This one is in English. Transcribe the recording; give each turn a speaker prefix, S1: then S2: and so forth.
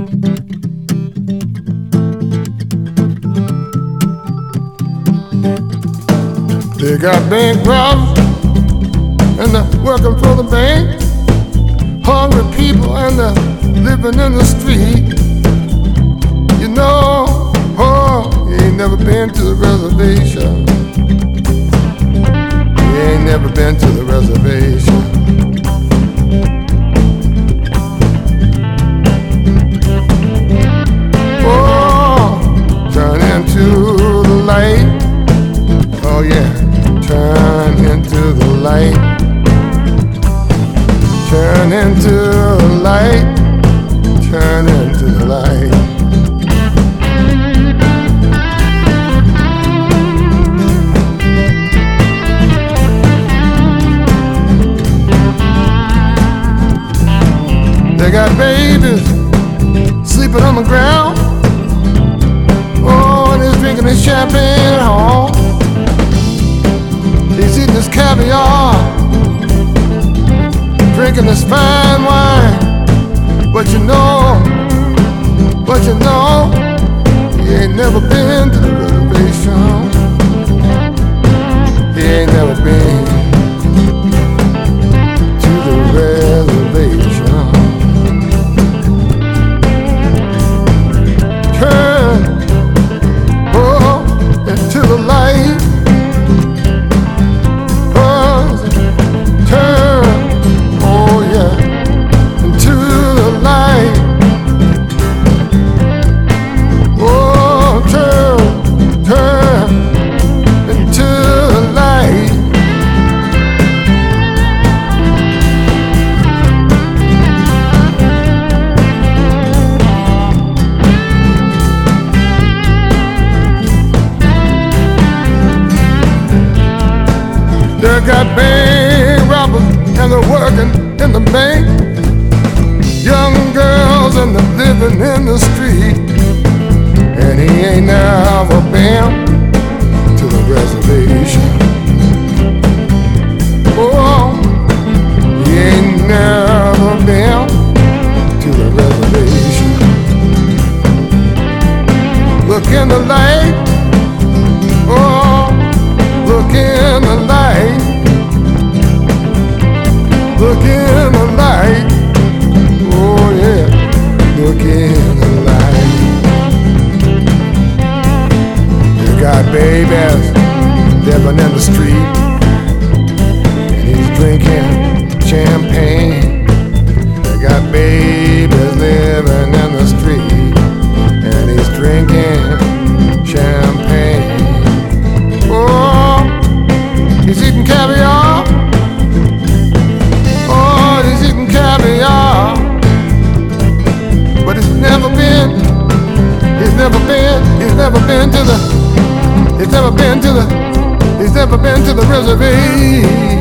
S1: They got bank robbers and they're working for the bank. Hungry people and they're living in the street. You know, oh, you ain't never been to the reservation. You ain't never been to the reservation. Oh, turn into the light. Oh yeah, turn into the light. Turn into the light. Turn into the light. They got babies sleeping on the ground. Oh, and he's drinking his champagne at home. He's eating his caviar, drinking this fine wine. But you know, he ain't never been to the reservation. He ain't never been to the reservation. Turn, oh, into the light. They got bank robbers and they're working in the bank. Young girls and they're living in the street. And he ain't never been to the reservation. Oh, he ain't never been to the reservation. Look in the light. Oh, look in the light. Look in the light. Oh yeah, look in the light. You got babies living in the street, and he's drinking champagne. You got babies living in the street, and he's drinking champagne. Oh, he's eating caviar. Oh, he's eating caviar. But he's never been to the reservation.